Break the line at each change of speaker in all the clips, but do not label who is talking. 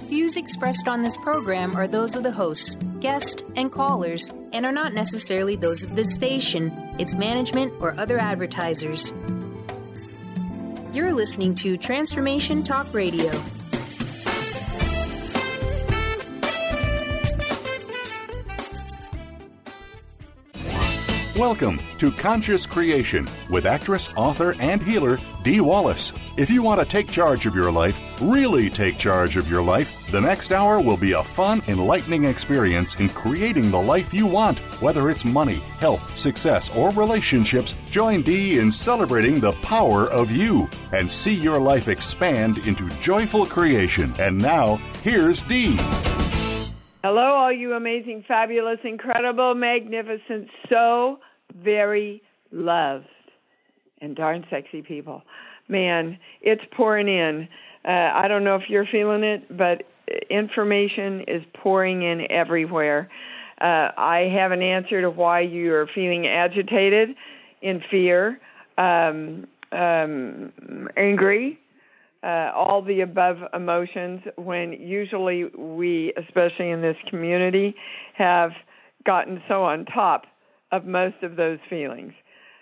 Views expressed on this program are those of the hosts, guests, and callers, and are not necessarily those of this station, its management, or other advertisers. You're listening to Transformation Talk Radio.
Welcome to Conscious Creation with actress, author, and healer Dee Wallace. If you want to take charge of your life, really take charge of your life, the next hour will be a fun, enlightening experience in creating the life you want. Whether it's money, health, success, or relationships, join Dee in celebrating the power of you and see your life expand into joyful creation. And now, here's Dee.
Hello, all you amazing, fabulous, incredible, magnificent, so very loved and darn sexy people. Man, it's pouring in. I don't know if you're feeling it, but information is pouring in everywhere. I have an answer to why you're feeling agitated, in fear, angry, all the above emotions, when usually we, especially in this community, have gotten so on top of most of those feelings.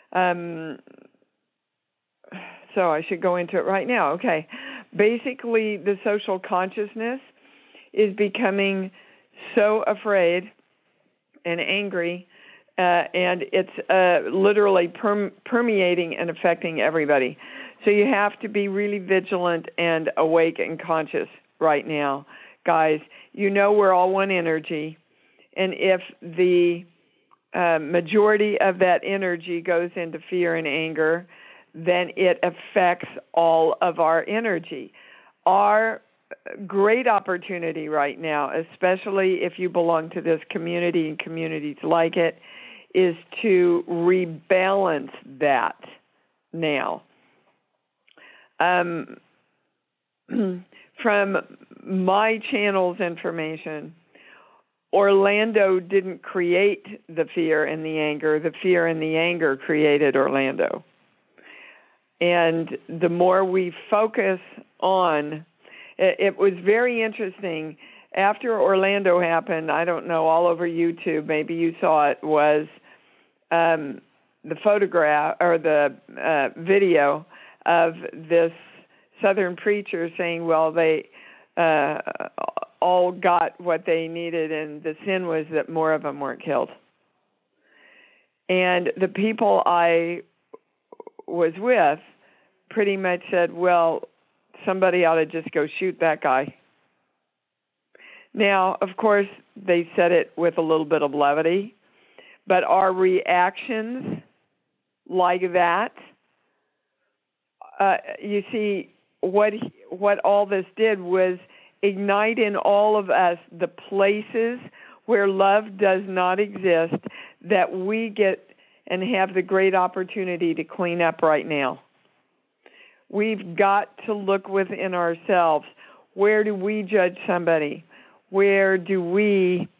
So I should go into it right now. Okay. Basically, the social consciousness is becoming so afraid and angry, and it's literally permeating and affecting everybody. So you have to be really vigilant and awake and conscious right now. Guys, you know we're all one energy, and if the majority of that energy goes into fear and anger, then it affects all of our energy. Our great opportunity right now, especially if you belong to this community and communities like it, is to rebalance that now. From my channel's information, Orlando didn't create the fear and the anger. The fear and the anger created Orlando. And the more we focus on, it was very interesting. After Orlando happened, I don't know, all over YouTube, maybe you saw it, was the photograph or the video of this Southern preacher saying, well, they all got what they needed, and the sin was that more of them weren't killed. And the people I was with pretty much said, well, somebody ought to just go shoot that guy. Now, of course, they said it with a little bit of levity, but our reactions like that, you see, what all this did was ignite in all of us the places where love does not exist, that we get and have the great opportunity to clean up right now. We've got to look within ourselves. Where do we judge somebody? Where do we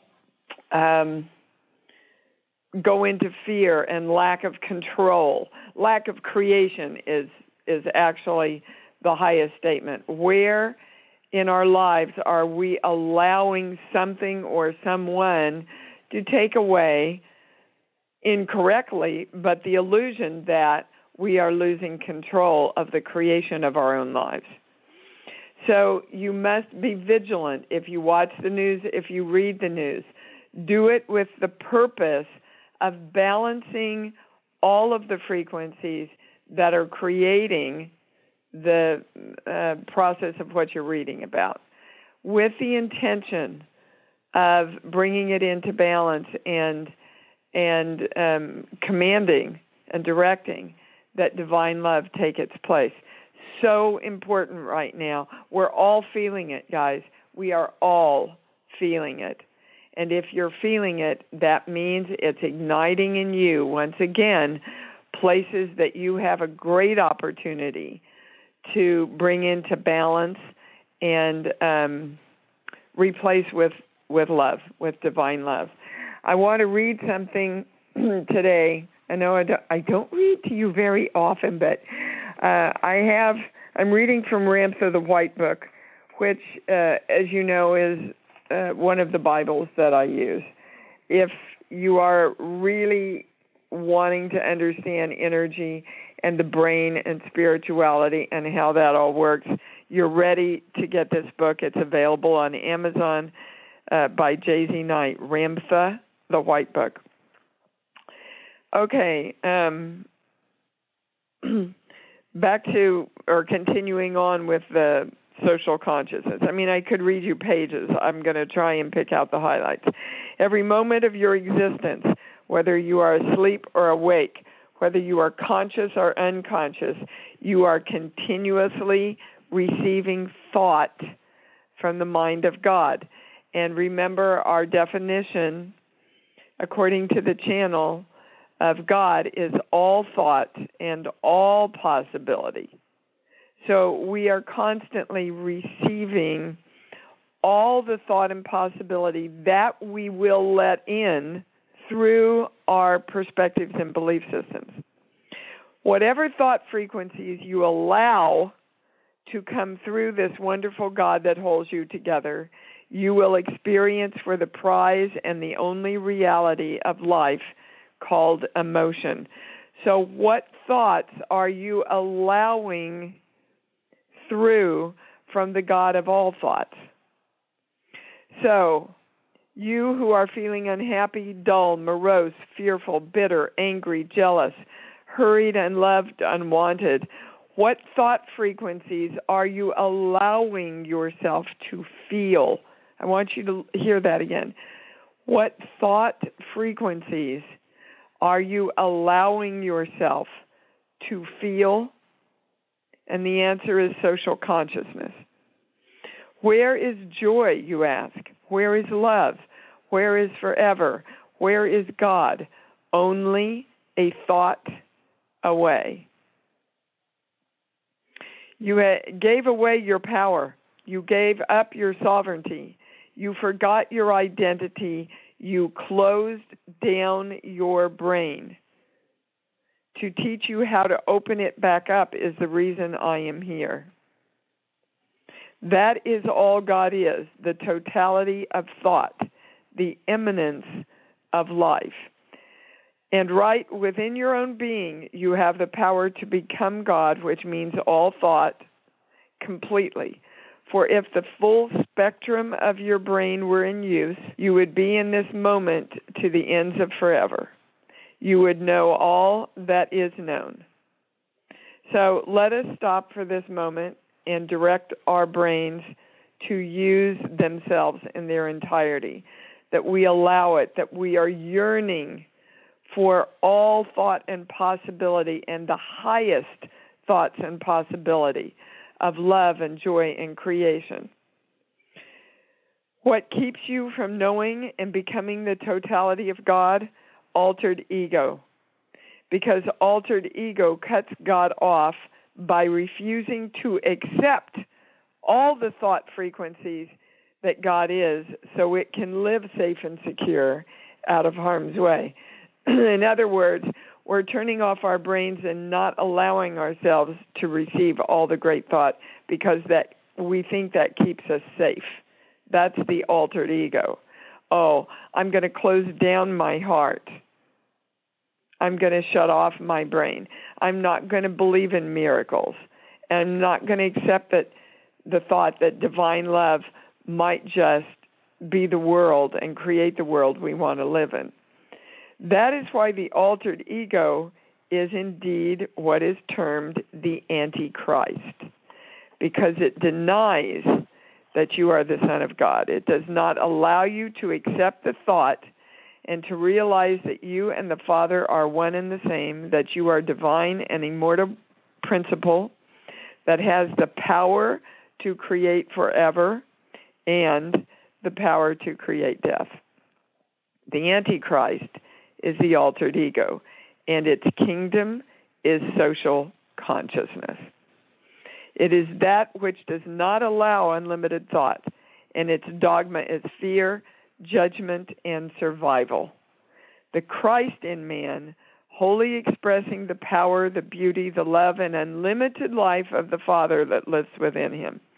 go into fear and lack of control? Lack of creation is actually the highest statement. Where in our lives are we allowing something or someone to take away incorrectly, but the illusion that we are losing control of the creation of our own lives? So you must be vigilant. If you watch the news, if you read the news, do it with the purpose of balancing all of the frequencies that are creating the process of what you're reading about, with the intention of bringing it into balance and commanding and directing that divine love take its place. So important right now. We're all feeling it, guys. We are all feeling it. And if you're feeling it, that means it's igniting in you, once again, places that you have a great opportunity to bring into balance and replace with love, with divine love. I want to read something today. I know I don't read to you very often, but I'm reading from Ramtha the White Book, which, as you know, is one of the Bibles that I use. If you are really wanting to understand energy and the brain and spirituality and how that all works, you're ready to get this book. It's available on Amazon by J.Z. Knight, Ramtha, the White Book. Okay, back to, or continuing on with the social consciousness. I mean, I could read you pages. I'm going to try and pick out the highlights. Every moment of your existence, whether you are asleep or awake, whether you are conscious or unconscious, you are continuously receiving thought from the mind of God. And remember, our definition, according to the channel of God, is all thought and all possibility. So we are constantly receiving all the thought and possibility that we will let in through our perspectives and belief systems. Whatever thought frequencies you allow to come through this wonderful God that holds you together, you will experience for the prize and the only reality of life called emotion. So what thoughts are you allowing through from the God of all thoughts? So, you who are feeling unhappy, dull, morose, fearful, bitter, angry, jealous, hurried, unloved, unwanted, what thought frequencies are you allowing yourself to feel? I want you to hear that again. What thought frequencies are you allowing yourself to feel? And the answer is social consciousness. Where is joy, you ask? Where is love? Where is forever? Where is God? Only a thought away. You gave away your power. You gave up your sovereignty. You forgot your identity. You closed down your brain. To teach you how to open it back up is the reason I am here. That is all God is, the totality of thought, the immanence of life. And right within your own being, you have the power to become God, which means all thought, completely. For if the full spectrum of your brain were in use, you would be in this moment to the ends of forever. You would know all that is known. So let us stop for this moment and direct our brains to use themselves in their entirety, that we allow it, that we are yearning for all thought and possibility and the highest thoughts and possibility of love and joy and creation. What keeps you from knowing and becoming the totality of God? Altered ego. Because altered ego cuts God off by refusing to accept all the thought frequencies that God is, so it can live safe and secure out of harm's way. In other words, we're turning off our brains and not allowing ourselves to receive all the great thought because that we think that keeps us safe. That's the altered ego. Oh, I'm going to close down my heart. I'm going to shut off my brain. I'm not going to believe in miracles. I'm not going to accept that the thought that divine love might just be the world and create the world we want to live in. That is why the altered ego is indeed what is termed the Antichrist, because it denies that you are the Son of God. It does not allow you to accept the thought and to realize that you and the Father are one and the same, that you are divine and immortal principle that has the power to create forever and the power to create death. The Antichrist is the altered ego, and its kingdom is social consciousness. It is that which does not allow unlimited thought, and its dogma is fear, judgment, and survival. The Christ in man, wholly expressing the power, the beauty, the love, and unlimited life of the Father that lives within him,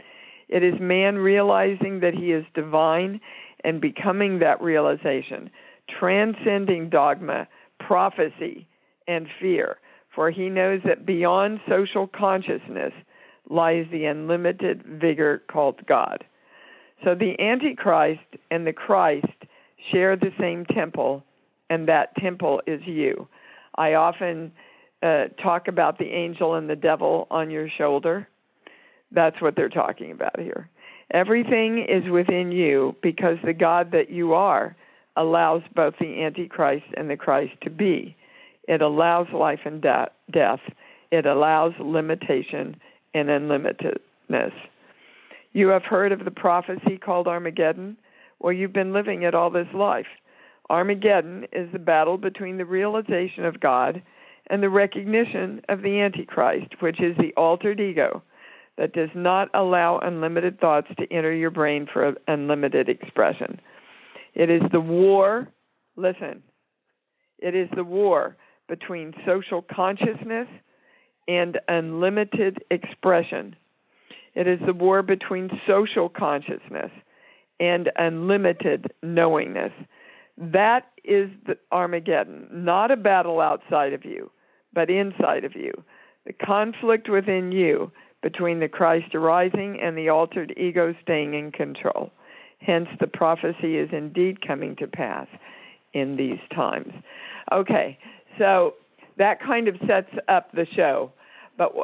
It is man realizing that he is divine and becoming that realization, transcending dogma, prophecy, and fear, for he knows that beyond social consciousness lies the unlimited vigor called God. So the Antichrist and the Christ share the same temple, and that temple is you. I often talk about the angel and the devil on your shoulder. That's what they're talking about here. Everything is within you because the God that you are allows both the Antichrist and the Christ to be. It allows life and death. It allows limitation and unlimitedness. You have heard of the prophecy called Armageddon? Well, you've been living it all this life. Armageddon is the battle between the realization of God and the recognition of the Antichrist, which is the altered ego that does not allow unlimited thoughts to enter your brain for unlimited expression. It is the war, listen, it is the war between social consciousness and unlimited expression. It is the war between social consciousness and unlimited knowingness. That is the Armageddon, not a battle outside of you, but inside of you. The conflict within you between the Christ arising and the altered ego staying in control. Hence, the prophecy is indeed coming to pass in these times. Okay, so that kind of sets up the show. But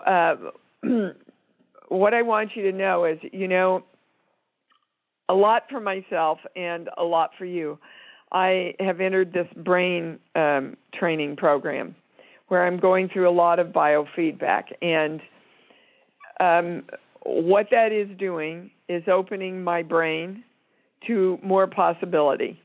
what I want you to know is, a lot for myself and a lot for you. I have entered this brain training program where I'm going through a lot of biofeedback. And what that is doing is opening my brain to more possibility.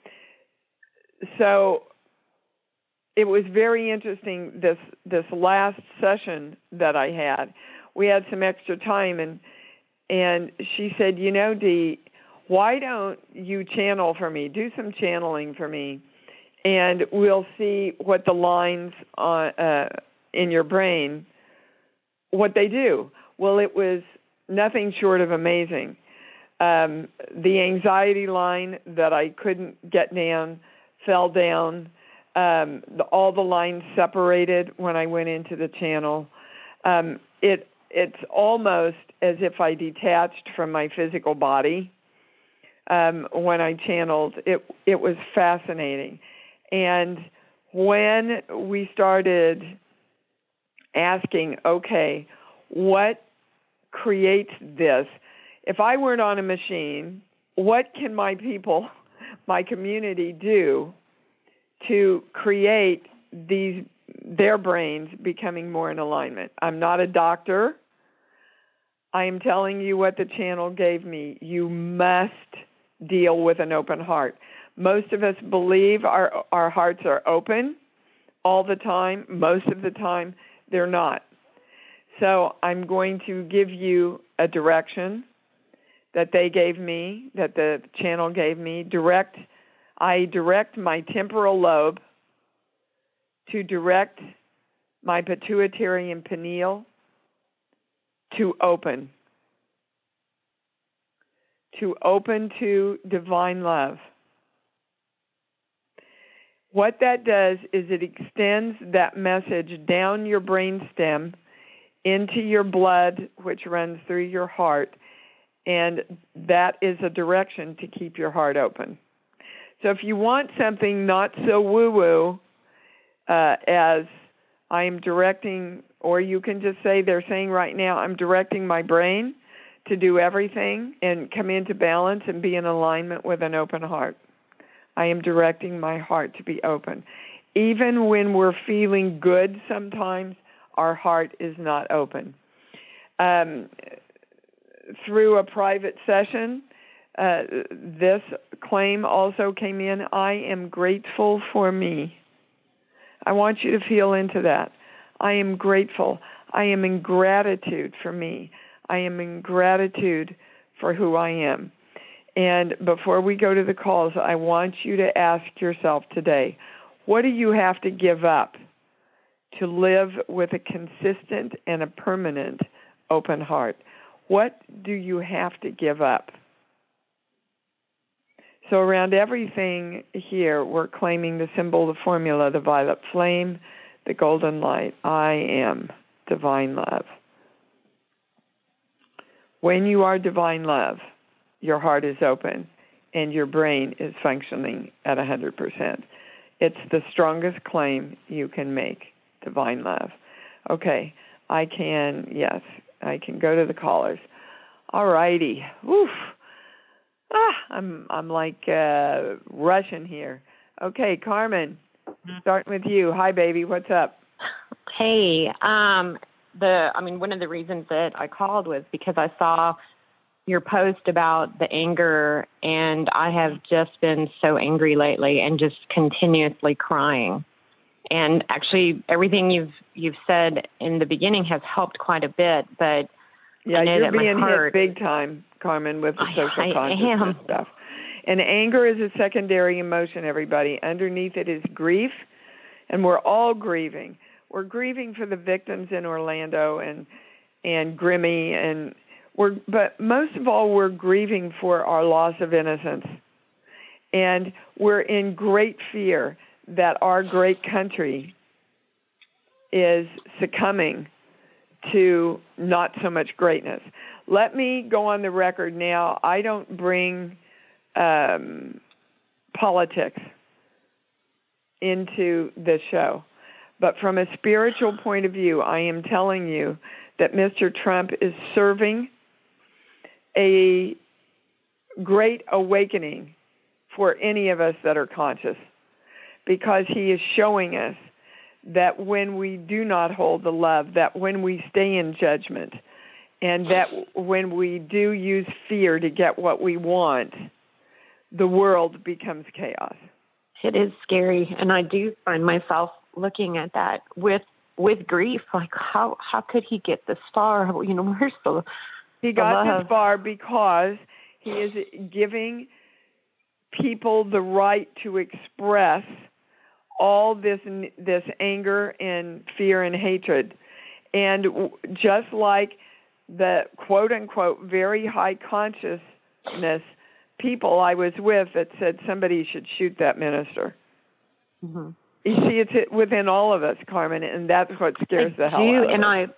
So it was very interesting, this last session that I had. We had some extra time, and she said, Dee, why don't you channel for me? Do some channeling for me, and we'll see what the lines in your brain, what they do. Well, it was nothing short of amazing. The anxiety line that I couldn't get down fell down. All the lines separated when I went into the channel. It's almost as if I detached from my physical body. When I channeled, it was fascinating. And when we started asking, okay, what creates this? If I weren't on a machine, what can my people, my community do to create their brains becoming more in alignment? I'm not a doctor. I am telling you what the channel gave me. You must deal with an open heart. Most of us believe our hearts are open all the time. Most of the time, they're not. So I'm going to give you a direction that they gave me, that the channel gave me. I direct my temporal lobe to direct my pituitary and pineal to open to divine love. What that does is it extends that message down your brainstem into your blood, which runs through your heart, and that is a direction to keep your heart open. So if you want something not so woo-woo as I am directing, or you can just say, they're saying right now, I'm directing my brain to do everything and come into balance and be in alignment with an open heart. I am directing my heart to be open. Even when we're feeling good sometimes, our heart is not open. Through a private session, this claim also came in, I am grateful for me. I want you to feel into that. I am grateful. I am in gratitude for me. I am in gratitude for who I am. And before we go to the calls, I want you to ask yourself today, what do you have to give up to live with a consistent and a permanent open heart? What do you have to give up? So around everything here, we're claiming the symbol, the formula, the violet flame, the golden light. I am divine love. When you are divine love, your heart is open and your brain is functioning at 100%. It's the strongest claim you can make, divine love. Okay, I can go to the callers. All righty. Woof. I'm like rushing here. Okay, Carmen, starting with you. Hi, baby. What's up?
Hey, one of the reasons that I called was because I saw your post about the anger, and I have just been so angry lately and just continuously crying. And actually, everything you've said in the beginning has helped quite a bit, but
yeah,
I know
you're
that
being
my heart,
hit big time, Carmen, with the social consciousness
am.
stuff. And anger is a secondary emotion, everybody. Underneath it is grief, and we're all grieving. We're grieving for the victims in Orlando and Grimmy, but most of all, we're grieving for our loss of innocence. And we're in great fear that our great country is succumbing to not so much greatness. Let me go on the record now. I don't bring politics into this show. But from a spiritual point of view, I am telling you that Mr. Trump is serving a great awakening for any of us that are conscious, because he is showing us that when we do not hold the love, that when we stay in judgment, and that when we do use fear to get what we want, the world becomes chaos.
It is scary, and I do find myself looking at that with grief. Like, how could he get this far? Where's the
He got this far because he is giving people the right to express all this anger and fear and hatred. And just like the quote-unquote very high consciousness people I was with that said somebody should shoot that minister. Mm-hmm. You see, it's within all of us, Carmen, and that's what scares the hell out of us.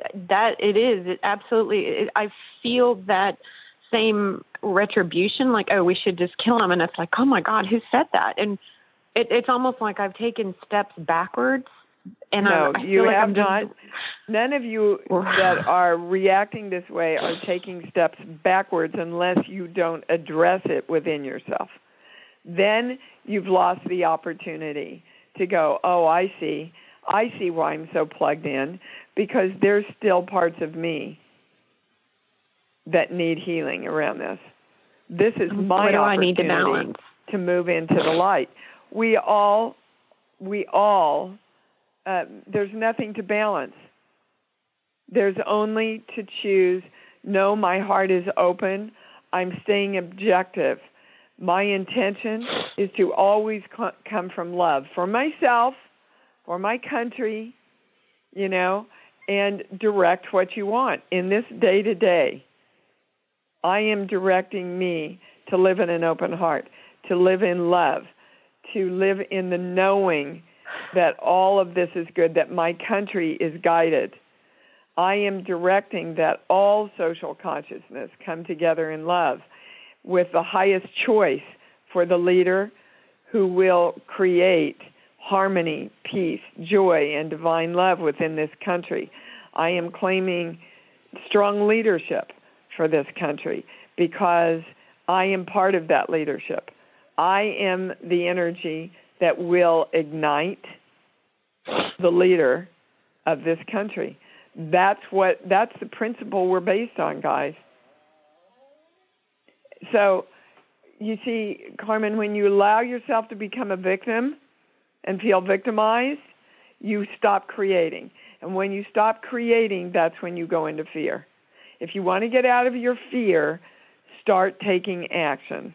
I feel that same retribution, like, oh, we should just kill him. And it's like, oh my God, who said that? And it's almost like I've taken steps backwards. And
no,
I
you
feel like
have
I'm
not. None of you that are reacting this way are taking steps backwards unless you don't address it within yourself. Then you've lost the opportunity to go, oh, I see why I'm so plugged in, because there's still parts of me that need healing around this. This is my opportunity to move into the light. We all, there's nothing to balance. There's only to choose, no, my heart is open, I'm staying objective. My intention is to always come from love for myself, for my country, and direct what you want. In this day-to-day, I am directing me to live in an open heart, to live in love, to live in the knowing that all of this is good, that my country is guided. I am directing that all social consciousness come together in love with the highest choice for the leader who will create harmony, peace, joy, and divine love within this country. I am claiming strong leadership for this country because I am part of that leadership. I am the energy that will ignite the leader of this country. That's the principle we're based on, guys. So, you see, Carmen, when you allow yourself to become a victim and feel victimized, you stop creating. And when you stop creating, that's when you go into fear. If you want to get out of your fear, start taking action.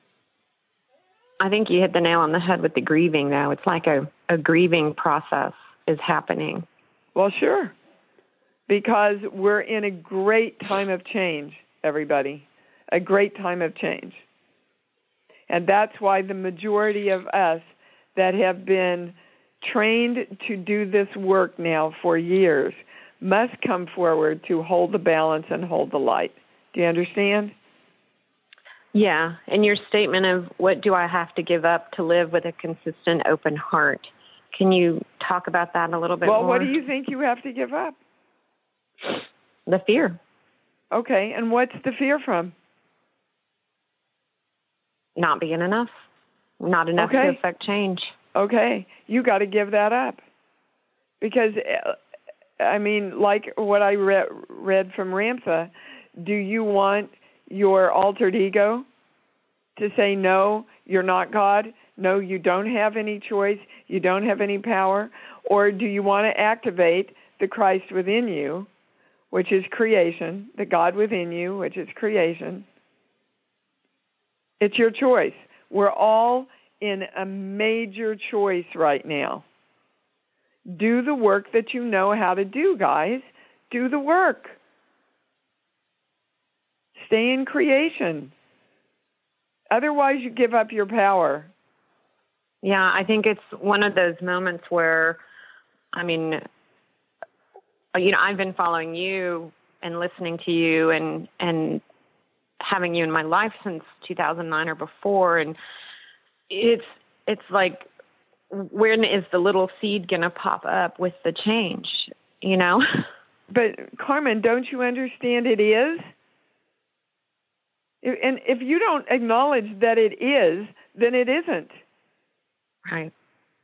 I think you hit the nail on the head with the grieving, though. It's like a grieving process is happening.
Well, sure. because we're in a great time of change, everybody, a great time of change. And that's why the majority of us that have been trained to do this work now for years must come forward to hold the balance and hold the light. Do you understand?
Yeah. And your statement of what do I have to give up to live with a consistent open heart? Can you talk about that a little bit more?
Well, what do you think you have to give up?
The fear.
Okay. And what's the fear from?
Not being enough. Not enough to affect change.
Okay. You got to give that up. Because, I mean, like what I read from Ramtha, do you want your altered ego to say, no, you're not God? No, you don't have any choice. You don't have any power. Or do you want to activate the Christ within you, which is creation, the God within you, which is creation? It's your choice. We're all in a major choice right now. Do the work that you know how to do, guys. Do the work. Stay in creation. Otherwise, you give up your power.
Yeah, I think it's one of those moments where, I mean, I've been following you and listening to you and having you in my life since 2009 or before, and it's like, when is the little seed going to pop up with the change,
But, Carmen, don't you understand it is? And if you don't acknowledge that it is, then it isn't.
Right.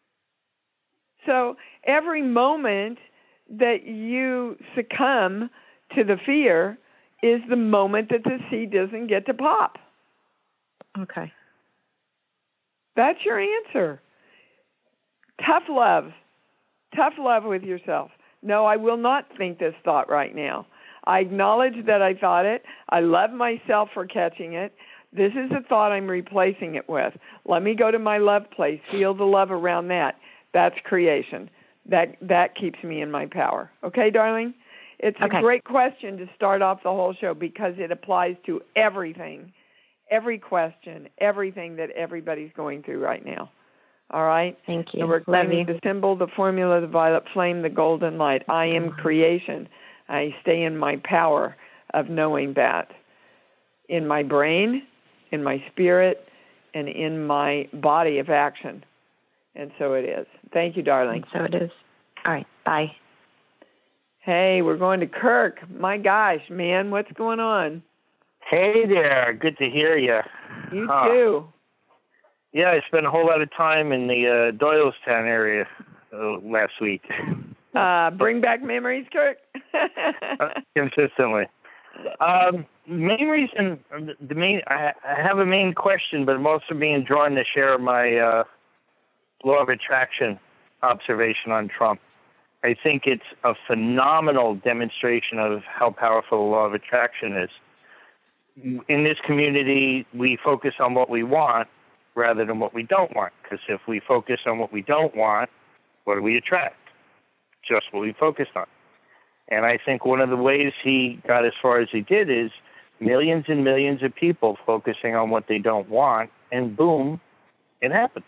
So every moment that you succumb to the fear is the moment that the seed doesn't get to pop.
Okay.
That's your answer. Tough love. Tough love with yourself. No, I will not think this thought right now. I acknowledge that I thought it. I love myself for catching it. This is a thought I'm replacing it with. Let me go to my love place. Feel the love around that. That's creation. That keeps me in my power. Okay, darling? It's a great question to start off the whole show because it applies to everything, every question, everything that everybody's going through right now. All right?
Thank you.
So we're claiming the symbol, the formula, the violet flame, the golden light. I am creation. I stay in my power of knowing that in my brain, in my spirit, and in my body of action. And so it is. Thank you, darling.
And so it is. All right. Bye.
Hey, we're going to Kirk. My gosh, man, what's going on?
Hey there. Good to hear you.
You too.
Yeah, I spent a whole lot of time in the Doylestown area last week.
Bring back memories, Kirk?
Consistently. Main reason, I have a main question, but I'm also being drawn to share my law of attraction observation on Trump. I think it's a phenomenal demonstration of how powerful the law of attraction is. In this community, we focus on what we want rather than what we don't want, because if we focus on what we don't want, what do we attract? Just what we focused on. And I think one of the ways he got as far as he did is millions and millions of people focusing on what they don't want, and boom, it happened.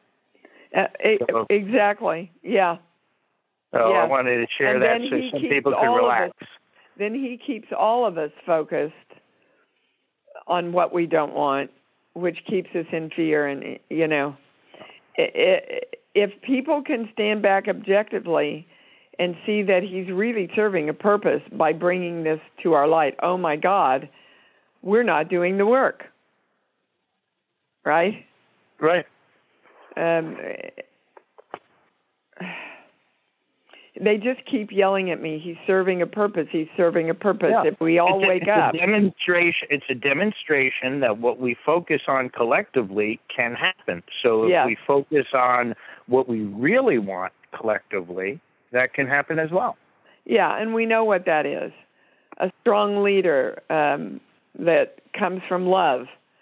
Exactly, yeah.
So I wanted to share that so some people could relax.
Then he keeps all of us focused on what we don't want, which keeps us in fear. And, if people can stand back objectively and see that he's really serving a purpose by bringing this to our light, oh, my God, we're not doing the work. Right?
Right.
They just keep yelling at me. He's serving a purpose. He's serving a purpose. Yeah. If we all wake up.
It's a demonstration that what we focus on collectively can happen. So if we focus on what we really want collectively, that can happen as well.
Yeah, and we know what that is. A strong leader that comes from love,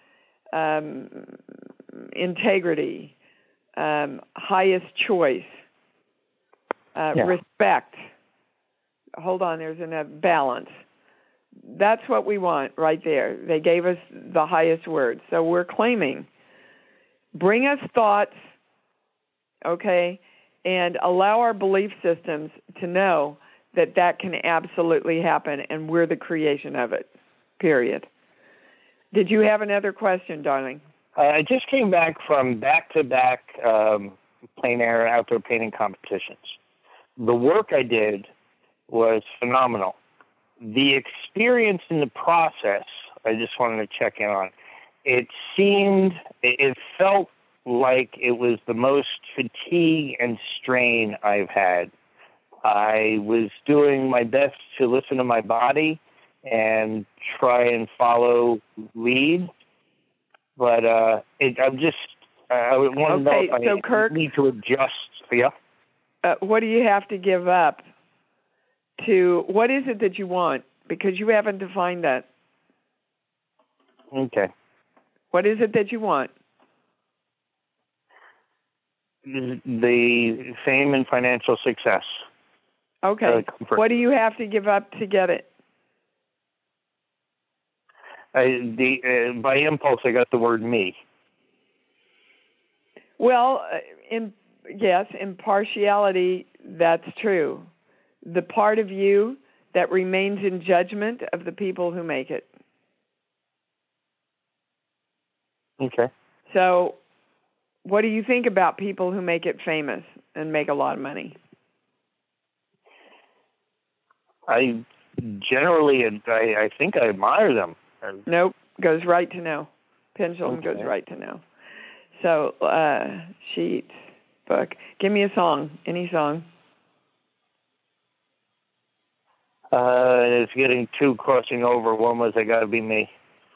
integrity, highest choice, respect, hold on, there's another balance. That's what we want right there. They gave us the highest word. So we're claiming, bring us thoughts, okay, and allow our belief systems to know that that can absolutely happen, and we're the creation of it, period. Did you have another question, darling?
I just came back from back-to-back plein air outdoor painting competitions. The work I did was phenomenal. The experience in the process, I just wanted to check in on. It felt like it was the most fatigue and strain I've had. I was doing my best to listen to my body and try and follow lead, but I want to know if
so
I
Kirk,
need to adjust. Yeah.
What do you have to give up to? What is it that you want? Because you haven't defined that.
Okay.
What is it that you want?
The fame and financial success.
Okay. What do you have to give up to get it?
By impulse, I got the word me.
Well, yes, in partiality, that's true. The part of you that remains in judgment of the people who make it.
Okay.
So, what do you think about people who make it famous and make a lot of money?
I think I admire them.
Nope, goes right to no. Pendulum goes right to no. So, sheets, book. Give me a song, any song.
It's getting two crossing over. One was I Gotta Be Me.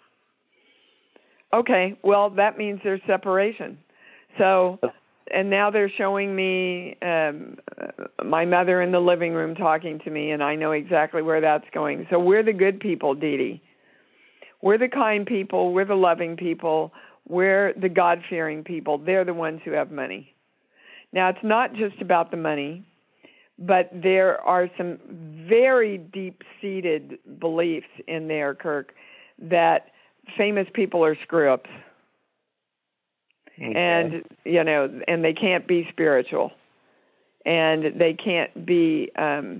Okay, well, that means there's separation. So, and now they're showing me my mother in the living room talking to me, and I know exactly where that's going. So we're the good people, Dee Dee. We're the kind people. We're the loving people. We're the God-fearing people. They're the ones who have money. Now, it's not just about the money, but there are some very deep-seated beliefs in there, Kirk, that famous people are screw-ups. Okay. And, and they can't be spiritual. And they can't be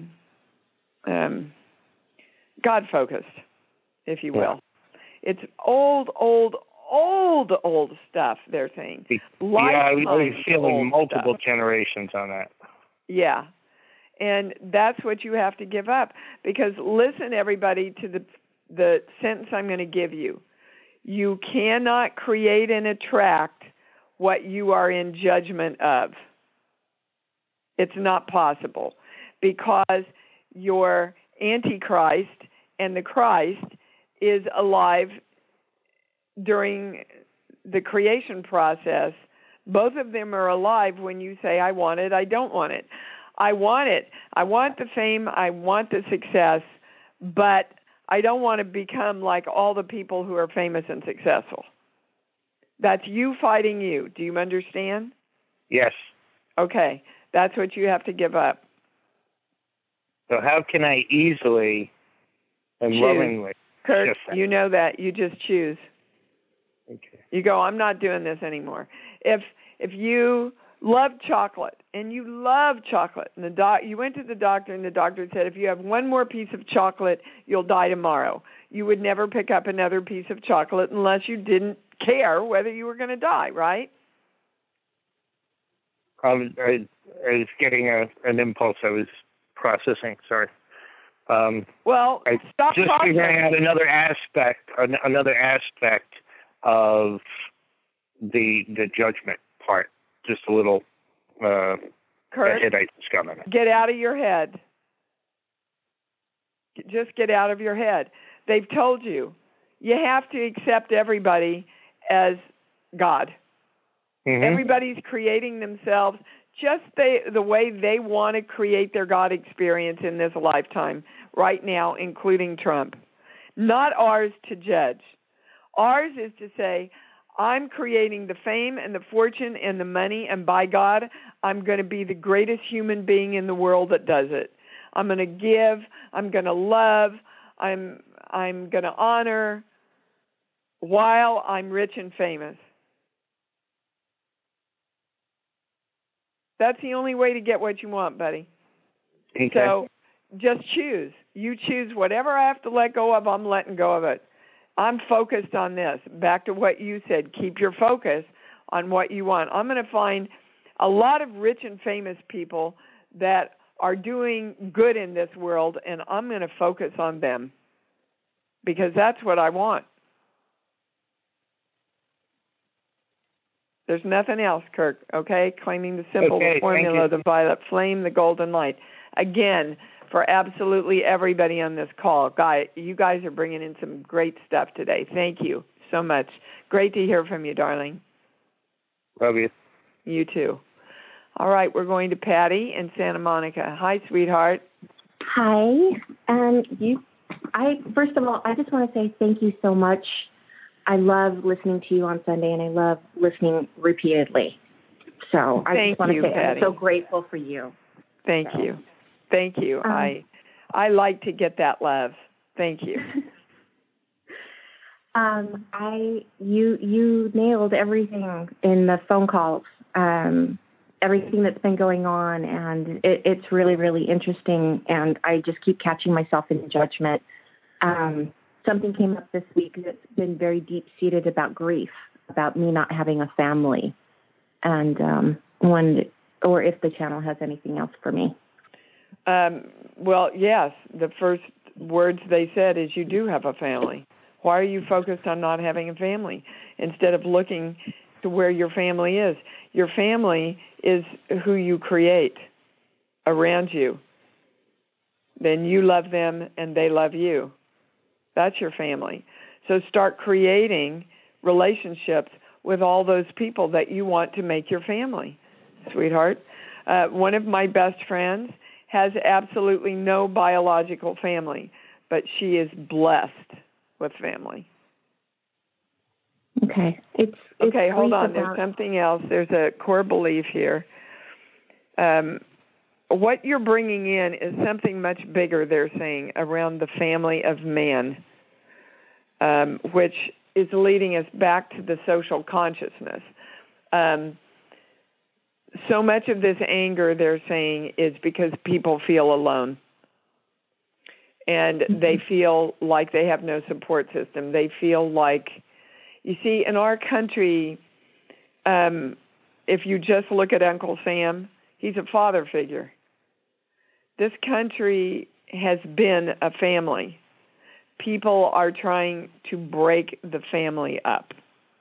God-focused, if you will. Yeah. It's old stuff, they're saying.
Yeah, we're feeling multiple generations on that.
Yeah. And that's what you have to give up. Because listen, everybody, to the sentence I'm going to give you. You cannot create and attract what you are in judgment of. It's not possible. Because your Antichrist and the Christ is alive during the creation process. Both of them are alive when you say, I want it, I don't want it. I want it. I want the fame, I want the success, but I don't want to become like all the people who are famous and successful. That's you fighting you. Do you understand?
Yes.
Okay. That's what you have to give up.
So how can I easily and lovingly...
Kirk, you know that. You just choose.
Okay.
You go, I'm not doing this anymore. If you love chocolate, and you love chocolate, and you went to the doctor, and the doctor said, if you have one more piece of chocolate, you'll die tomorrow. You would never pick up another piece of chocolate unless you didn't care whether you were going to die, right?
I was getting an impulse I was processing. Sorry.
Well, stop
just
talking.
figuring out another aspect of the judgment part. Just a little
Kurt,
Hittite scum in it.
Get out of your head. Just get out of your head. They've told you have to accept everybody as God. Mm-hmm. Everybody's creating themselves just the way they want to create their God experience in this lifetime right now, including Trump. Not ours to judge. Ours is to say, I'm creating the fame and the fortune and the money, and by God, I'm going to be the greatest human being in the world that does it. I'm going to give, I'm going to love, I'm going to honor while I'm rich and famous. That's the only way to get what you want, buddy.
Okay.
So just choose. You choose whatever I have to let go of, I'm letting go of it. I'm focused on this. Back to what you said, keep your focus on what you want. I'm going to find a lot of rich and famous people that are doing good in this world, and I'm going to focus on them because that's what I want. There's nothing else, Kirk, okay? Claiming the simple formula, the violet flame, the golden light. Again, for absolutely everybody on this call, you guys are bringing in some great stuff today. Thank you so much. Great to hear from you, darling.
Love you.
You too. All right, we're going to Patty in Santa Monica. Hi, sweetheart.
Hi. First of all, I just want to say thank you so much. I love listening to you on Sunday, and I love listening repeatedly. So I just want to say
Patty.
I'm so grateful for you.
Thank you. Thank you. I like to get that love. Thank you.
You nailed everything in the phone calls, everything that's been going on, and it's really, really interesting, and I just keep catching myself in judgment. Something came up this week that's been very deep-seated about grief, about me not having a family, and or if the channel has anything else for me.
Well, yes, the first words they said is you do have a family. Why are you focused on not having a family instead of looking to where your family is? Your family is who you create around you. Then you love them and they love you. That's your family. So start creating relationships with all those people that you want to make your family, sweetheart. One of my best friends has absolutely no biological family, but she is blessed with family.
Okay.
Okay, hold on. There's something else. There's a core belief here. What you're bringing in is something much bigger, they're saying, around the family of man, which is leading us back to the social consciousness. So much of this anger, they're saying, is because people feel alone. And they feel like they have no support system. They feel like, you see, in our country, if you just look at Uncle Sam, he's a father figure. This country has been a family. People are trying to break the family up.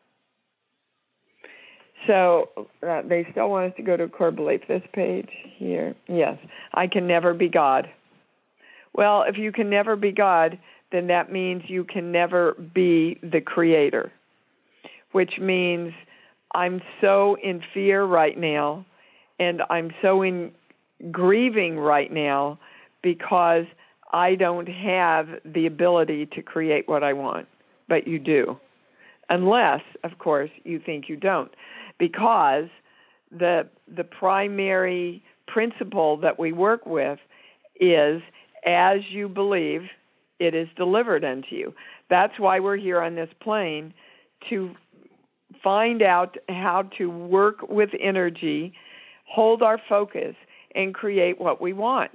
So they still want us to go to core belief. This page here. Yes, I can never be God. Well, if you can never be God, then that means you can never be the creator, which means I'm so in fear right now, and I'm so in grieving right now because I don't have the ability to create what I want, but you do. Unless, of course, you think you don't. Because the primary principle that we work with is, as you believe, it is delivered unto you. That's why we're here on this plane, to find out how to work with energy, hold our focus, and create what we want.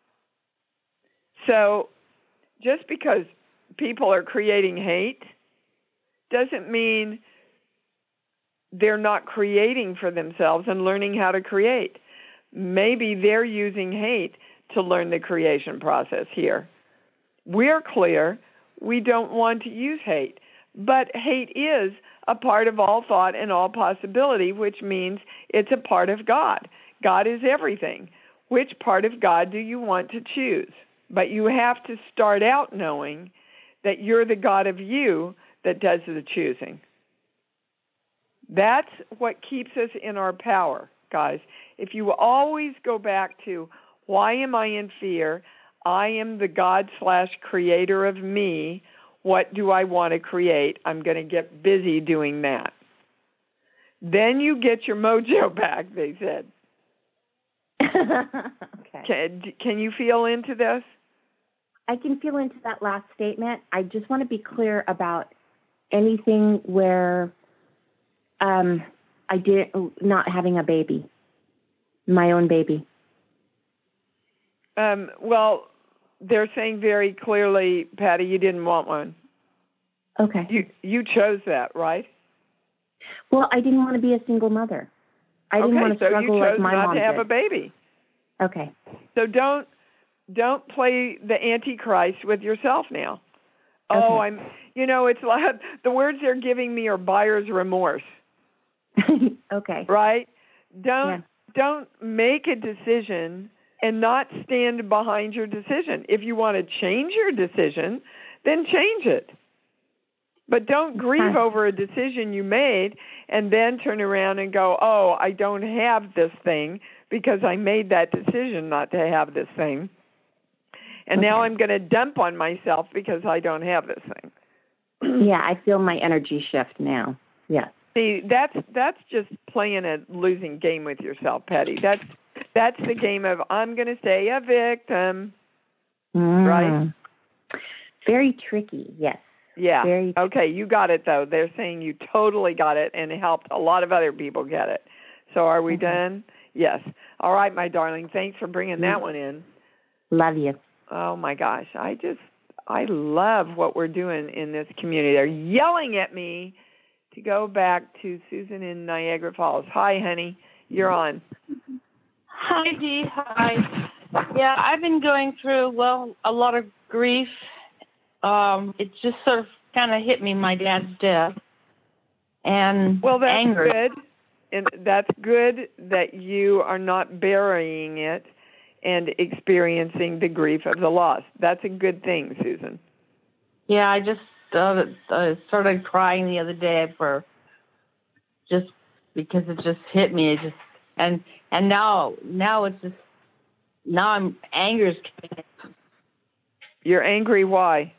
So just because people are creating hate doesn't mean they're not creating for themselves and learning how to create. Maybe they're using hate to learn the creation process here. We're clear we don't want to use hate, but hate is a part of all thought and all possibility, which means it's a part of God. God is everything. Which part of God do you want to choose? But you have to start out knowing that you're the God of you that does the choosing. That's what keeps us in our power, guys. If you always go back to, why am I in fear? I am the God/creator of me. What do I want to create? I'm going to get busy doing that. Then you get your mojo back, they said.
Okay.
Can you feel into this?
I can feel into that last statement. I just want to be clear about anything where I did not having a baby, my own baby.
Well, they're saying very clearly, Patty, you didn't want one.
Okay.
You chose that, right?
Well, I didn't want to be a single mother. I didn't want to struggle like my mom did.
So you chose not to have a baby.
Okay.
So don't play the Antichrist with yourself now.
Okay.
Oh, it's like the words they're giving me are buyer's remorse.
Okay.
Right? Don't make a decision and not stand behind your decision. If you want to change your decision, then change it. But don't grieve over a decision you made and then turn around and go, oh, I don't have this thing because I made that decision not to have this thing. And now I'm going to dump on myself because I don't have this thing.
Yeah, I feel my energy shift now. Yeah.
See, that's just playing a losing game with yourself, Patty. That's the game of I'm going to stay a victim. Right?
Very tricky, yes.
Yeah.
Very
okay, you got it, though. They're saying you totally got it, and it helped a lot of other people get it. So are we done? Yes. All right, my darling. Thanks for bringing that one in.
Love you.
Oh, my gosh. I love what we're doing in this community. They're yelling at me to go back to Susan in Niagara Falls. Hi, honey. You're on.
Hi, Dee. Hi. Yeah, I've been going through, a lot of grief. It just sort of kind of hit me, my dad's death. And
well, that's
anger.
Good. And that's good that you are not burying it and experiencing the grief of the loss. That's a good thing, Susan.
Yeah, I just started crying the other day just because it just hit me. It just and now it's just I'm anger's coming.
You're angry. Why?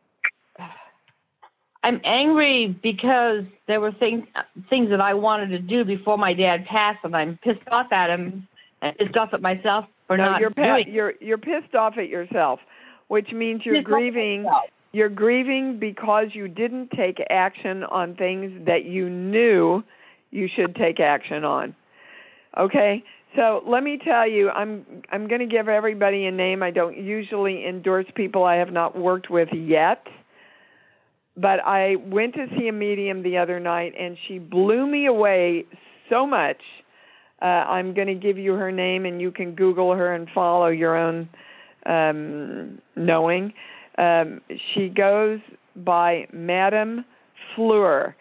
I'm angry because there were things that I wanted to do before my dad passed, and I'm pissed off at him and pissed off at myself for not doing.
You're pissed off at yourself, which means you're grieving. You're grieving because you didn't take action on things that you knew you should take action on. Okay? So let me tell you, I'm going to give everybody a name. I don't usually endorse people I have not worked with yet. But I went to see a medium the other night, and she blew me away so much. I'm going to give you her name, and you can Google her and follow your own knowing. She goes by Madame Fleur,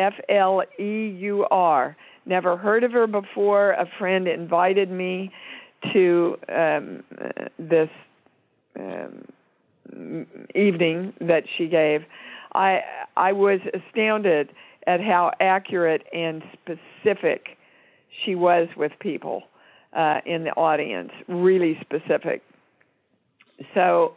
Fleur. Never heard of her before. A friend invited me to this evening that she gave. I was astounded at how accurate and specific she was with people in the audience, really specific. So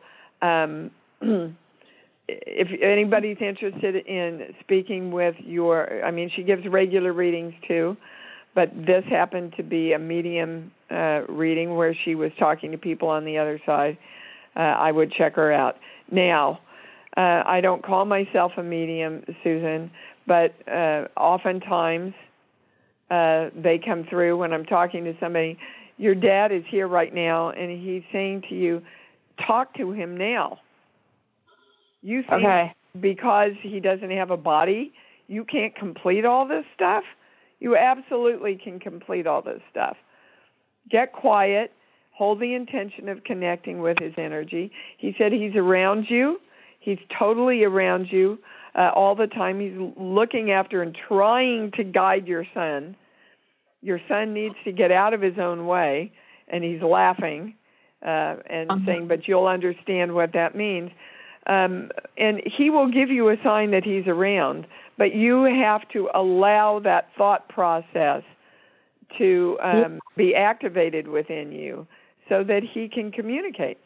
if anybody's interested in speaking with she gives regular readings too, but this happened to be a medium reading where she was talking to people on the other side. I would check her out. Now, I don't call myself a medium, Susan, but oftentimes they come through when I'm talking to somebody. Your dad is here right now, and he's saying to you, talk to him now. You think because he doesn't have a body, you can't complete all this stuff? You absolutely can complete all this stuff. Get quiet. Hold the intention of connecting with his energy. He said he's around you. He's totally around you all the time. He's looking after and trying to guide your son. Your son needs to get out of his own way, and he's laughing and saying, but you'll understand what that means. And he will give you a sign that he's around, but you have to allow that thought process to be activated within you so that he can communicate.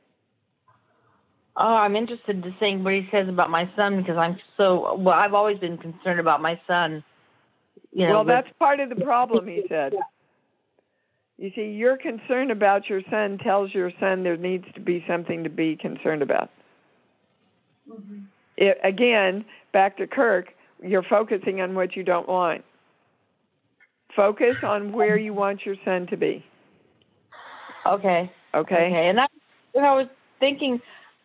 Oh, I'm interested to see what he says about my son because I've always been concerned about my son.
Well, that's part of the problem, he said. You see, your concern about your son tells your son there needs to be something to be concerned about. Mm-hmm. Again, back to Kirk, you're focusing on what you don't want. Focus on where you want your son to be.
Okay.
Okay.
And I was thinking,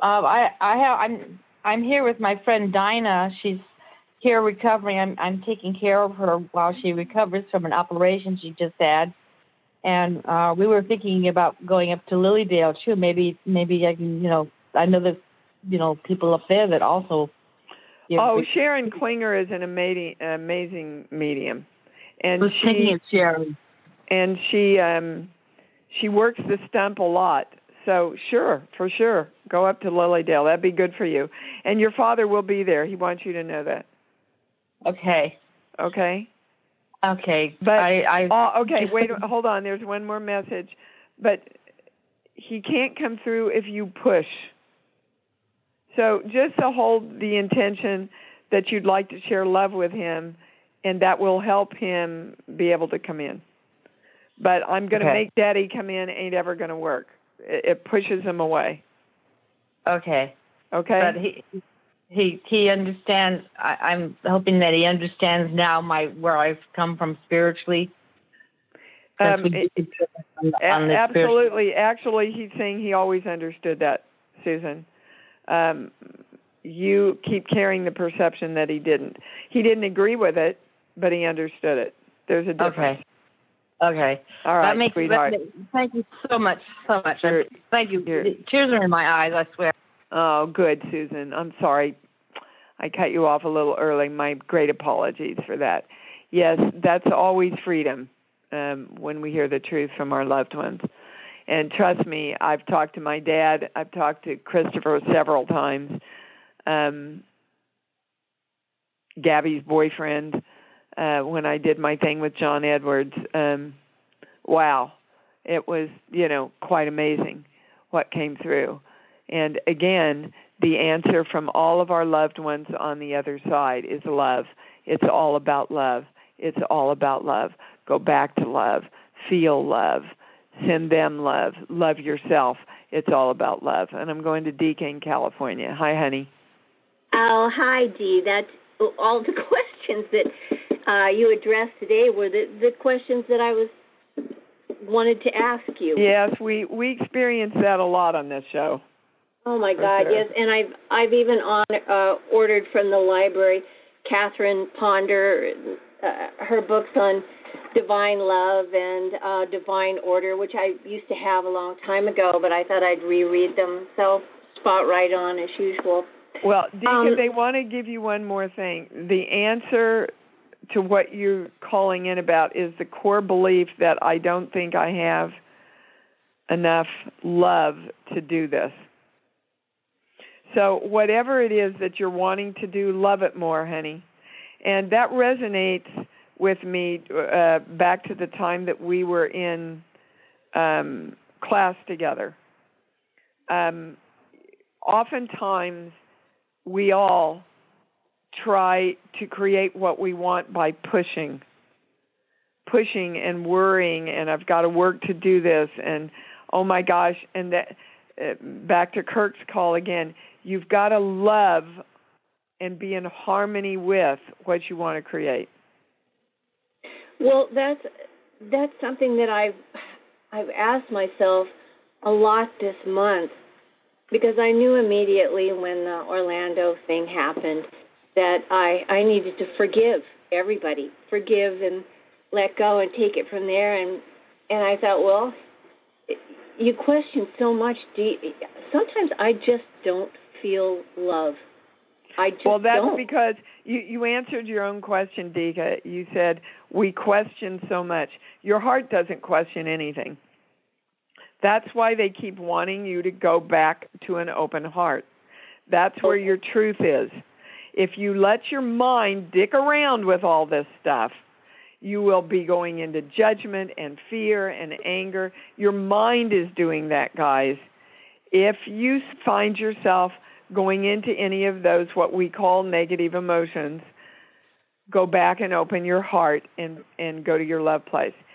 I'm here with my friend Dinah. She's here recovering. I'm taking care of her while she recovers from an operation she just had. And we were thinking about going up to Lilydale too. Maybe I can, I know that, people up there that also.
Sharon Klinger is an amazing medium, and
Sharon.
And she works the stump a lot. So for sure, go up to Lilydale. That'd be good for you. And your father will be there. He wants you to know that.
Okay.
Okay.
Okay.
But okay. Wait. Hold on. There's one more message, but he can't come through if you push. So just to hold the intention that you'd like to share love with him, and that will help him be able to come in. But I'm going to make Daddy come in ain't ever going to work. It pushes him away.
Okay.
Okay.
But he understands. I'm hoping that he understands now where I've come from spiritually.
Absolutely. Actually, he's saying he always understood that, Susan. You keep carrying the perception that he didn't. He didn't agree with it, but he understood it. There's a difference.
Okay.
All right, sweetheart.
Thank you so much.
Sure.
Thank you. Tears are in my eyes, I swear.
Oh, good, Susan. I'm sorry. I cut you off a little early. My great apologies for that. Yes, that's always freedom when we hear the truth from our loved ones. And trust me, I've talked to my dad. I've talked to Christopher several times. Gabby's boyfriend, when I did my thing with John Edwards. Wow. It was, quite amazing what came through. And again, the answer from all of our loved ones on the other side is love. It's all about love. It's all about love. Go back to love. Feel love. Send them love. Love yourself. It's all about love. And I'm going to DK in California. Hi, honey.
Oh, hi, Dee. That's all the questions that you addressed today were the questions that I wanted to ask you.
Yes, we experience that a lot on this show.
Oh my God, yes, and I've even ordered from the library Catherine Ponder, her books on divine love and divine order, which I used to have a long time ago, but I thought I'd reread them. So spot right on as usual.
Well, Deacon, they want to give you one more thing. The answer to what you're calling in about is the core belief that I don't think I have enough love to do this. So whatever it is that you're wanting to do, love it more, honey. And that resonates with me back to the time that we were in class together. Oftentimes, we all try to create what we want by pushing and worrying, and I've got to work to do this, and oh my gosh, and that back to Kirk's call again, you've got to love and be in harmony with what you want to create.
Well, that's something that I've asked myself a lot this month, because I knew immediately when the Orlando thing happened that I needed to forgive everybody, forgive and let go and take it from there. And I thought, well, you question so much. Sometimes I just don't feel love.
Well, that's because you answered your own question, Dika. You said, we question so much. Your heart doesn't question anything. That's why they keep wanting you to go back to an open heart. That's where your truth is. If you let your mind dick around with all this stuff, you will be going into judgment and fear and anger. Your mind is doing that, guys. If you find yourself going into any of those, what we call negative emotions, go back and open your heart and go to your love place.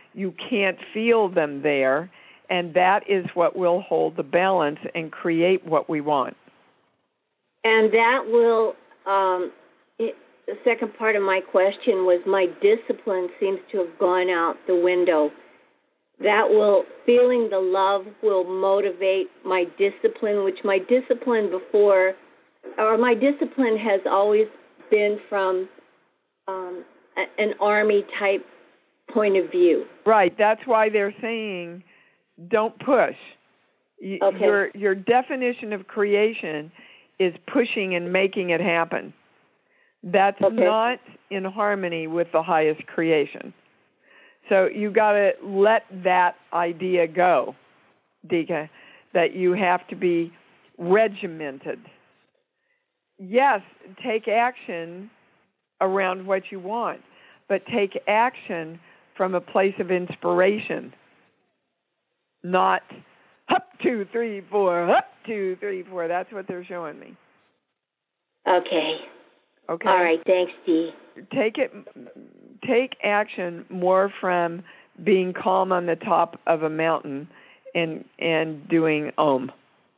You can't feel them there, and that is what will hold the balance and create what we want.
And that will, the second part of my question was, my discipline seems to have gone out the window. That will, feeling the love will motivate my discipline, which my discipline before, or my discipline has always been from an army type point of view.
Right. That's why they're saying don't push.
Okay.
Your definition of creation is pushing and making it happen. That's not in harmony with the highest creation. So you got to let that idea go, Dika, that you have to be regimented. Yes, take action around what you want, but take action from a place of inspiration, not up 2, 3, 4, up 2, 3, 4. That's what they're showing me.
Okay.
Okay.
All right. Thanks, Dee.
Take action more from being calm on the top of a mountain and doing Om.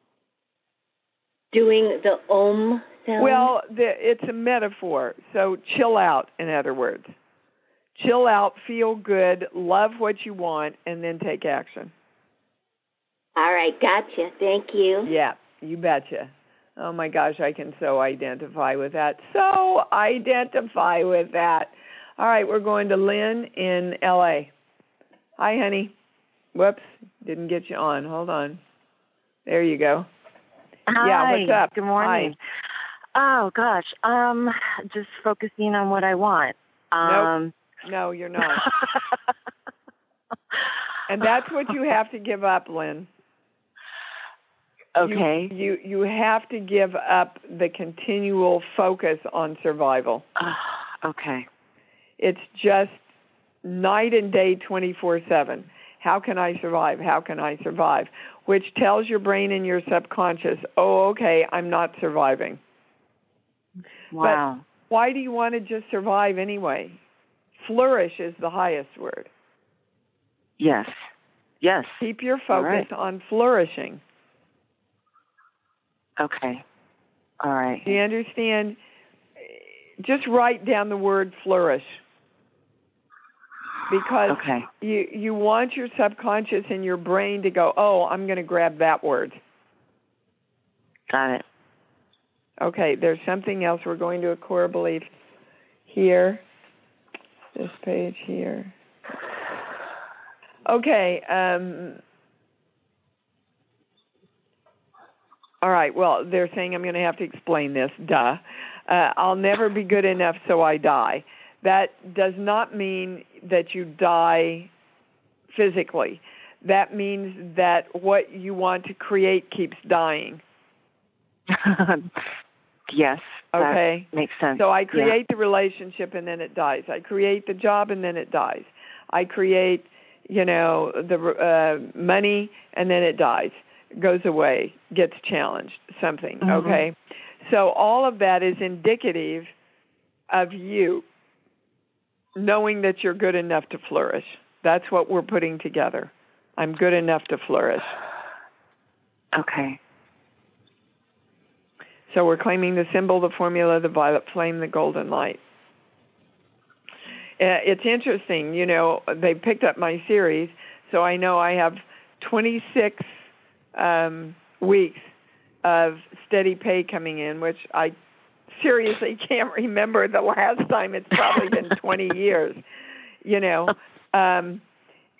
Doing the Om sound?
Well, it's a metaphor. So chill out, in other words. Chill out, feel good, love what you want, and then take action.
All right. Gotcha. Thank you.
Yeah, you betcha. Oh, my gosh, I can so identify with that. So identify with that. All right, we're going to Lynn in L.A. Hi, honey. Whoops, didn't get you on. Hold on. There you go.
Hi.
Yeah, what's up?
Good morning.
Hi.
Oh, gosh. Just focusing on what I want.
Nope. No, you're not. And that's what you have to give up, Lynn.
Okay.
You have to give up the continual focus on survival.
Okay.
It's just night and day, 24/7. How can I survive? How can I survive? Which tells your brain and your subconscious, oh, okay, I'm not surviving.
Wow.
But why do you want to just survive anyway? Flourish is the highest word.
Yes. Yes.
Keep your focus on flourishing.
Okay. All right.
Do you understand? Just write down the word flourish. Because you want your subconscious and your brain to go, oh, I'm going to grab that word.
Got it.
Okay, there's something else. We're going to a core belief here. This page here. Okay. All right, well, they're saying I'm going to have to explain this. Duh. I'll never be good enough, so I die. That does not mean that you die physically. That means that what you want to create keeps dying.
Yes.
Okay.
That makes sense.
So I create the relationship and then it dies. I create the job and then it dies. I create, the money and then it dies, goes away, gets challenged, something.
Mm-hmm.
Okay. So all of that is indicative of you knowing that you're good enough to flourish. That's what we're putting together. I'm good enough to flourish.
Okay.
So we're claiming the symbol, the formula, the violet flame, the golden light. It's interesting, they picked up my series, so I know I have 26 weeks of steady pay coming in, which I seriously can't remember the last time. It's probably been 20 years, and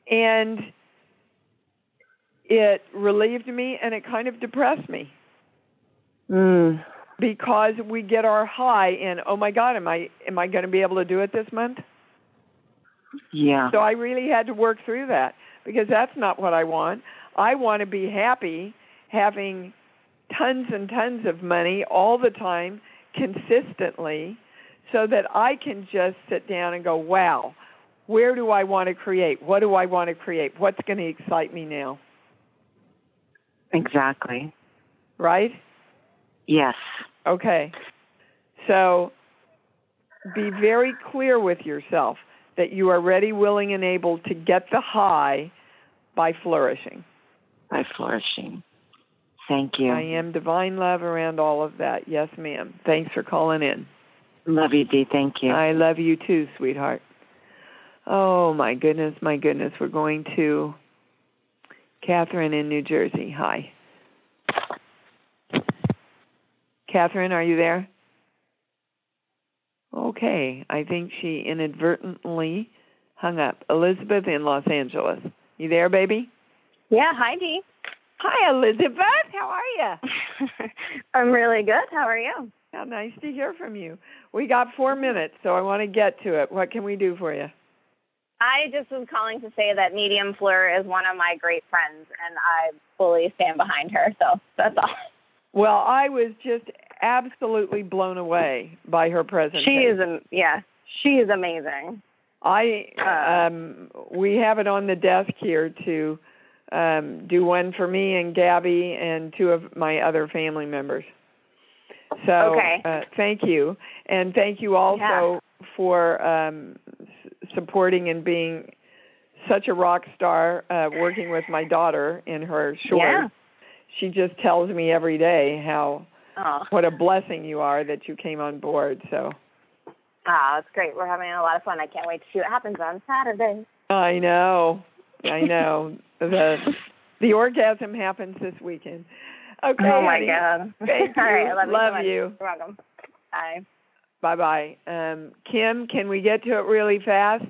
it relieved me and it kind of depressed me. Because we get our high in, oh my God, am I going to be able to do it this month?
Yeah.
So I really had to work through that because that's not what I want. I want to be happy having tons and tons of money all the time, consistently, so that I can just sit down and go, wow, where do I want to create? What do I want to create? What's going to excite me now?
Exactly.
Right?
Yes.
Okay. So be very clear with yourself. that you are ready, willing, and able to get the high by flourishing.
By flourishing. Thank you.
I am divine love around all of that. Yes, ma'am. Thanks for calling in.
Love you, Dee. Thank you.
I love you too, sweetheart. Oh, my goodness, my goodness. We're going to Catherine in New Jersey. Hi. Catherine, are you there? Okay. I think she inadvertently hung up. Elizabeth in Los Angeles. You there, baby?
Yeah, hi, Dee.
Hi, Elizabeth. How are you?
I'm really good. How are you?
How nice to hear from you. We got 4 minutes, so I want to get to it. What can we do for you?
I just was calling to say that Medium Fleur is one of my great friends, and I fully stand behind her, so that's all.
Well, I was just absolutely blown away by her presentation.
She is amazing.
We have it on the desk here to do one for me and Gabby and 2 of my other family members. So thank you. And thank you also for supporting and being such a rock star working with my daughter in her short. Yeah. She just tells me every day what a blessing you are that you came on board. So.
It's great. We're having a lot of fun. I can't wait to see what happens on Saturday.
I know. The orgasm happens this weekend. Okay.
Oh my God.
Thank you.
All right, I love you.
you.
You're welcome. Bye.
Bye-bye. Kim, can we get to it really fast?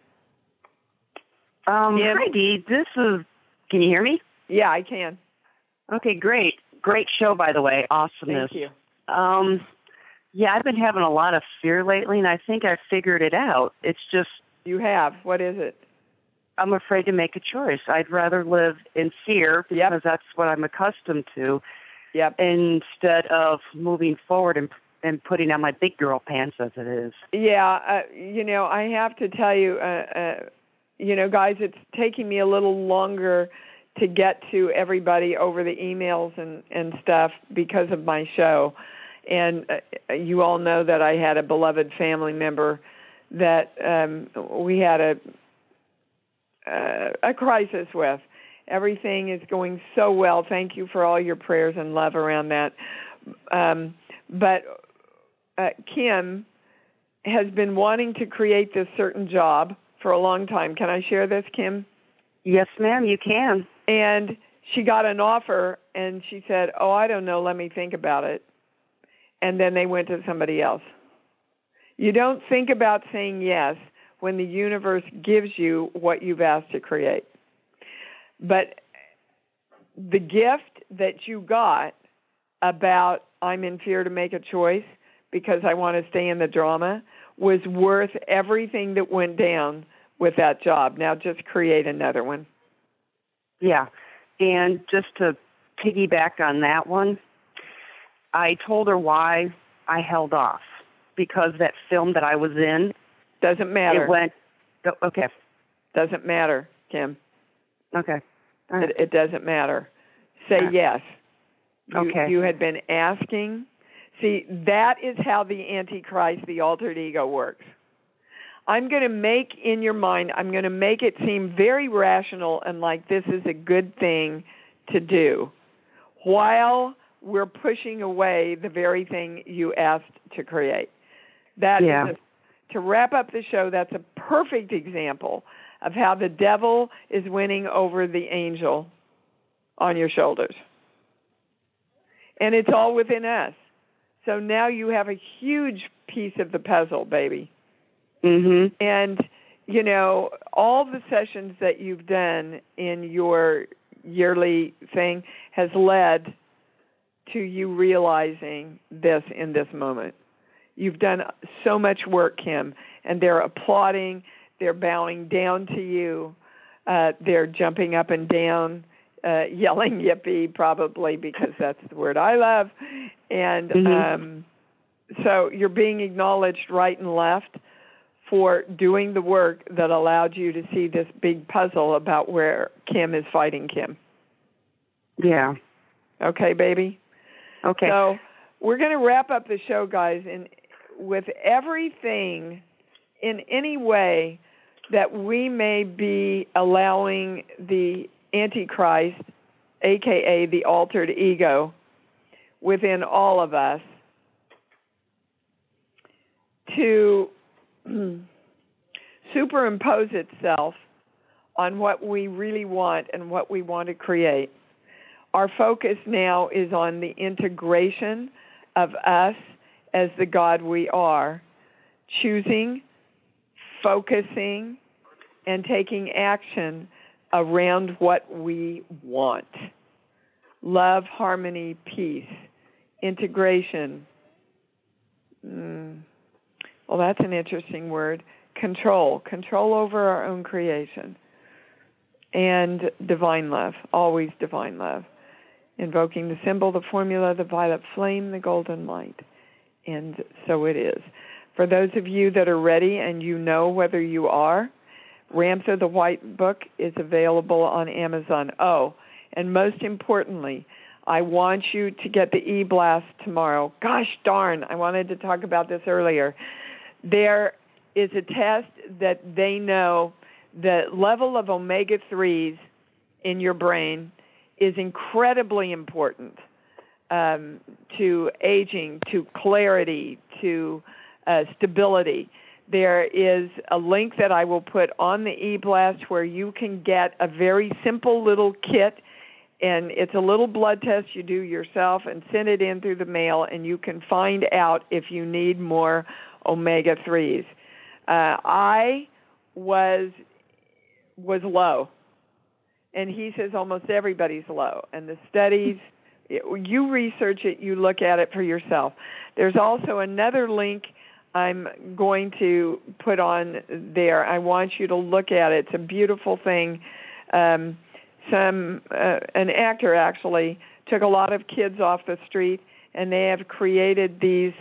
Hi, Dee. Can you hear me?
Yeah, I can.
Okay, great. Great show, by the way. Awesomeness.
Thank you.
I've been having a lot of fear lately, and I think I figured it out. It's just...
You have? What is it?
I'm afraid to make a choice. I'd rather live in fear because that's what I'm accustomed to instead of moving forward and putting on my big girl pants as it is.
Yeah, I have to tell you, guys, it's taking me a little longer to get to everybody over the emails and stuff because of my show. And you all know that I had a beloved family member that we had a crisis with. Everything is going so well. Thank you for all your prayers and love around that. But Kim has been wanting to create this certain job for a long time. Can I share this, Kim?
Yes, ma'am, you can.
And she got an offer, and she said, I don't know, let me think about it. And then they went to somebody else. You don't think about saying yes when the universe gives you what you've asked to create. But the gift that you got about I'm in fear to make a choice because I want to stay in the drama was worth everything that went down with that job. Now just create another one.
Yeah. And just to piggyback on that one, I told her why I held off. Because that film that I was in...
Doesn't matter.
It went... Okay.
Doesn't matter, Kim.
Okay.
It doesn't matter. Say yes.
Okay.
You had been asking. See, that is how the Antichrist, the altered ego, works. I'm going to make in your mind, I'm going to make it seem very rational and like this is a good thing to do, while we're pushing away the very thing you asked to create. That is to wrap up the show, that's a perfect example of how the devil is winning over the angel on your shoulders. And it's all within us. So now you have a huge piece of the puzzle, baby.
Mm-hmm.
And, all the sessions that you've done in your yearly thing has led to you realizing this in this moment. You've done so much work, Kim, and they're applauding, they're bowing down to you, they're jumping up and down, yelling yippee probably because that's the word I love. And so you're being acknowledged right and left for doing the work that allowed you to see this big puzzle about where Kim is fighting Kim.
Yeah.
Okay, baby?
Okay.
So we're going to wrap up the show, guys, and with everything in any way that we may be allowing the Antichrist, aka the altered ego, within all of us to superimpose itself on what we really want and what we want to create. Our focus now is on the integration of us as the God we are, choosing, focusing, and taking action around what we want. Love, harmony, peace, integration. Well, that's an interesting word. Control over our own creation. And divine love, always divine love. Invoking the symbol, the formula, the violet flame, the golden light. And so it is. For those of you that are ready and you know whether you are, Ramtha the White Book is available on Amazon. Oh, and most importantly, I want you to get the e-blast tomorrow. Gosh darn, I wanted to talk about this earlier. There is a test that they know the level of omega-3s in your brain is incredibly important to aging, to clarity, to stability. There is a link that I will put on the e-blast where you can get a very simple little kit, and it's a little blood test you do yourself and send it in through the mail, and you can find out if you need more omega-3s. I was low, and he says almost everybody's low. And the studies, you research it, you look at it for yourself. There's also another link I'm going to put on there. I want you to look at it. It's a beautiful thing. An actor actually took a lot of kids off the street, and they have created these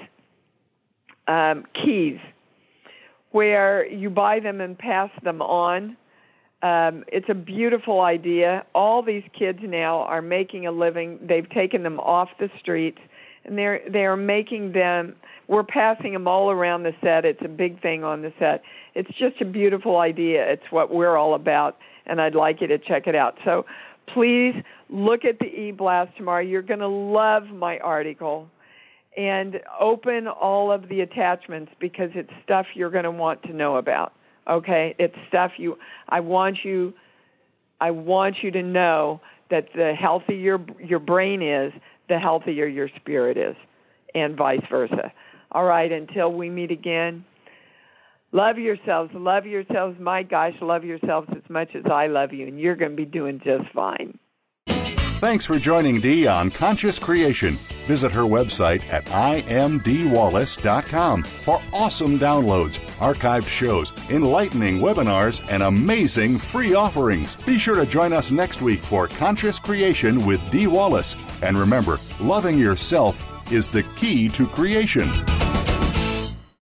keys where you buy them and pass them on. It's a beautiful idea. All these kids now are making a living. They've taken them off the streets, and they're making them. We're passing them all around the set. It's a big thing on the set. It's just a beautiful idea. It's what we're all about, and I'd like you to check it out. So please look at the e-blast tomorrow. You're going to love my article. And open all of the attachments because it's stuff you're going to want to know about. Okay? It's stuff I want you to know that the healthier your brain is, the healthier your spirit is, and vice versa. All right, until we meet again, love yourselves. Love yourselves. My gosh, love yourselves as much as I love you, and you're going to be doing just fine.
Thanks for joining Dee on Conscious Creation. Visit her website at imdwallace.com for awesome downloads, archived shows, enlightening webinars, and amazing free offerings. Be sure to join us next week for Conscious Creation with Dee Wallace. And remember, loving yourself is the key to creation.